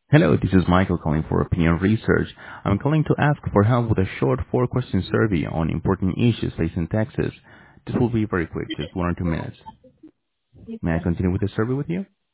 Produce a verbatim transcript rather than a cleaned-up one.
Hello, this is Michael calling for Opinion Research. I'm calling to ask for help with a short four-question survey on important issues facing Texas. This will be very quick, just one or two minutes. May I continue with the survey with you?